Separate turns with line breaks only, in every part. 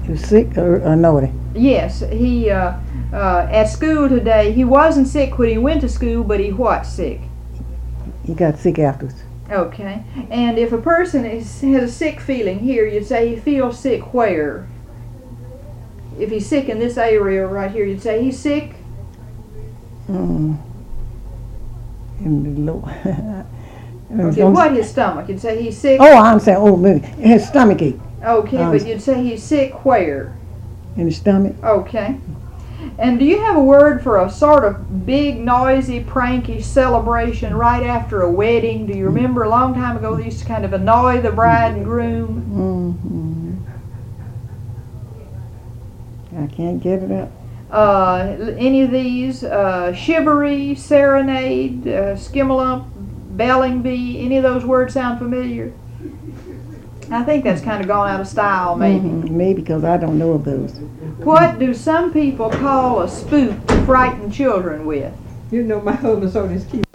He was sick or naughty?
Yes, he at school today. He wasn't sick when he went to school, but he what sick?
He got sick afterwards.
Okay. And if a person has a sick feeling here, you'd say he feels sick where? If he's sick in this area right here, you'd say he's sick?
In the lower.
Okay, what his stomach? You'd say he's sick?
Oh, I'm saying, his stomach ache.
Okay, but you'd say he's sick where?
In the stomach.
Okay. And do you have a word for a sort of big, noisy, pranky celebration right after a wedding? Do you remember a long time ago they used to kind of annoy the bride and groom?
I can't get it up.
Any of these? Shivaree, serenade, skimmalump, belling bee, any of those words sound familiar? I think that's kind of gone out of style, maybe.
Maybe because I don't know of those.
What do some people call a spook to frighten children with?
You know my husband's on his key.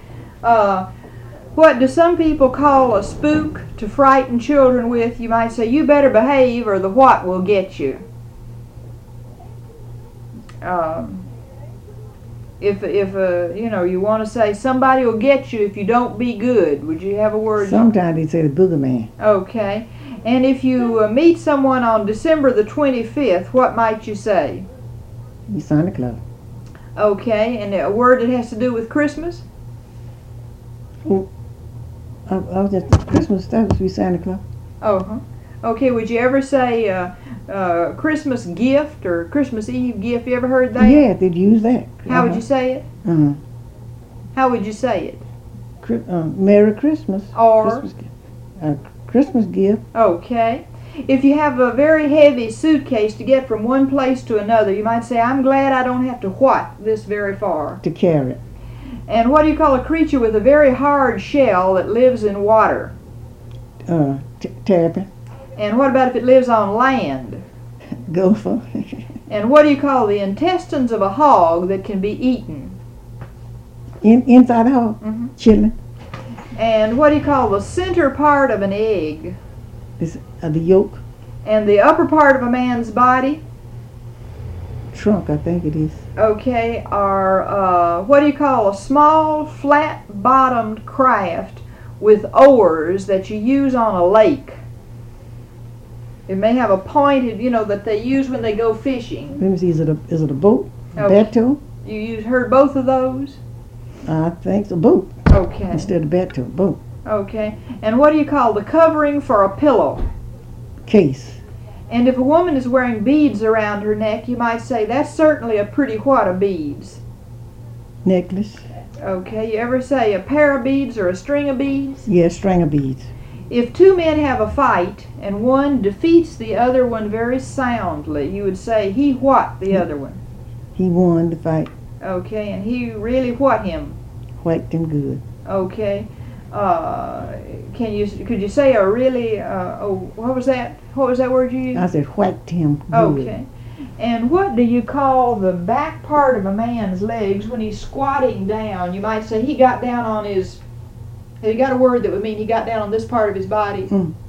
What do some people call a spook to frighten children with? You might say, you better behave or the what will get you. If you want to say somebody will get you if you don't be good, would you have a word?
Sometimes they say the boogeyman.
Okay. And if you meet someone on December the 25th, what might you say?
You Santa Claus.
Okay. And a word that has to do with Christmas?
Oh, I was just Christmas. That was be Santa Claus.
Oh, okay. Would you ever say Christmas gift or Christmas Eve gift? You ever heard that?
Yeah, they'd use that.
How would you say it? How would you say it?
Merry Christmas.
Or?
Christmas gift.
Okay. If you have a very heavy suitcase to get from one place to another, you might say, I'm glad I don't have to what this very far.
To carry it.
And what do you call a creature with a very hard shell that lives in water?
Terrapin.
And what about if it lives on land?
Gopher.
And what do you call the intestines of a hog that can be eaten?
Inside the hog? Chilling.
And what do you call the center part of an egg?
Is the yolk.
And the upper part of a man's body?
Trunk, I think it is.
Okay, or what do you call a small, flat-bottomed craft with oars that you use on a lake? It may have a pointed, that they use when they go fishing.
Let me see, is it a boat?
Okay.
Bateau?
You heard both of those?
I think it's a boat.
Okay.
Instead of bateau, boat.
Okay. And what do you call the covering for a pillow?
Case.
And if a woman is wearing beads around her neck, you might say, that's certainly a pretty what of beads?
Necklace.
Okay. You ever say a pair of beads or a string of beads?
Yes, string of beads.
If two men have a fight and one defeats the other one very soundly, you would say, he what the other one?
He won the fight.
Okay. And he really what him?
Whacked him good.
Okay. Could you say a really, what was that? What was that word you used?
I said whacked him good.
Okay. And what do you call the back part of a man's legs when he's squatting down? You might say he got down on his, have you got a word that would mean he got down on this part of his body?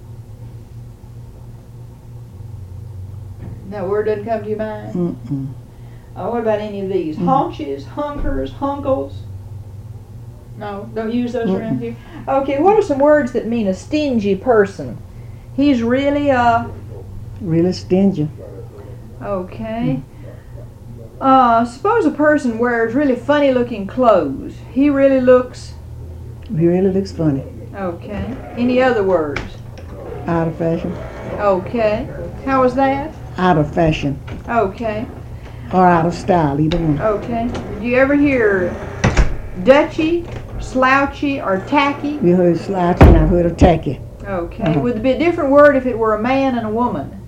That word doesn't come to your mind? What about any of these? Haunches, hunkers, hunkles? No, don't use those around here. Okay, what are some words that mean a stingy person? He's really
really stingy.
Okay. Suppose a person wears really funny looking clothes. He really looks
funny.
Okay. Any other words?
Out of fashion.
Okay. How was that?
Out of fashion.
Okay.
Or out of style, either one.
Okay. Did you ever hear Dutchy, slouchy, or tacky?
We heard slouchy and I've heard of tacky.
Okay. Would it be a different word if it were a man and a woman?